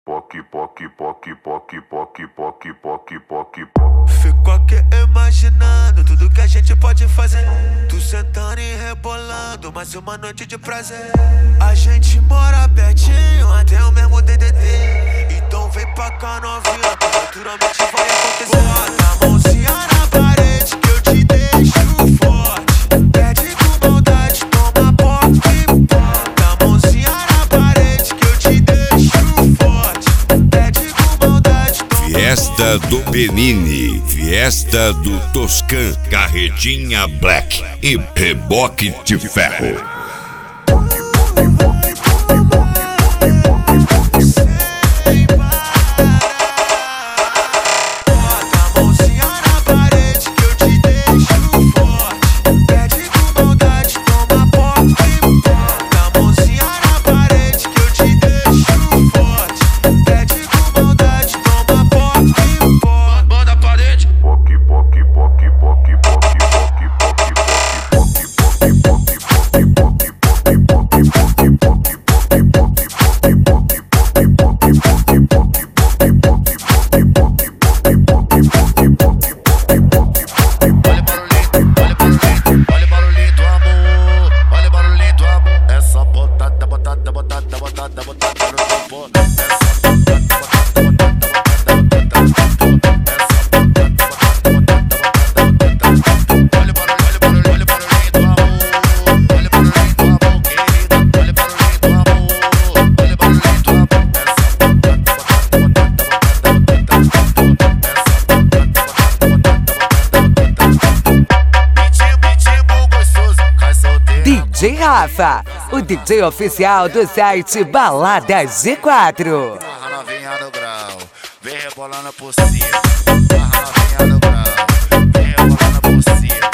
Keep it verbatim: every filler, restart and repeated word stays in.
Poc, poc, poc, poc, poc, poc, poc, poc, poc. Fico aqui imaginando tudo que a gente pode fazer. Tu sentando e rebolando, mais uma noite de prazer. A gente mora pertinho, até o mesmo D D D. Então vem pra cá novinha, que naturalmente vai acontecer. Bota a mãozinha na parede que eu te deixo forte. Pede com maldade, toma poc, bota a mãozinha na parede que eu te deixo forte. Pede com maldade, toma. Fiesta do Benini, Fiesta do Toscan, Carretinha Black e Reboque de Ferro. D J Rafa, o D J oficial do site Balada G quatro. A novinha no grau, vem rebolando por cima. A novinha no grau, vem rebolando por cima.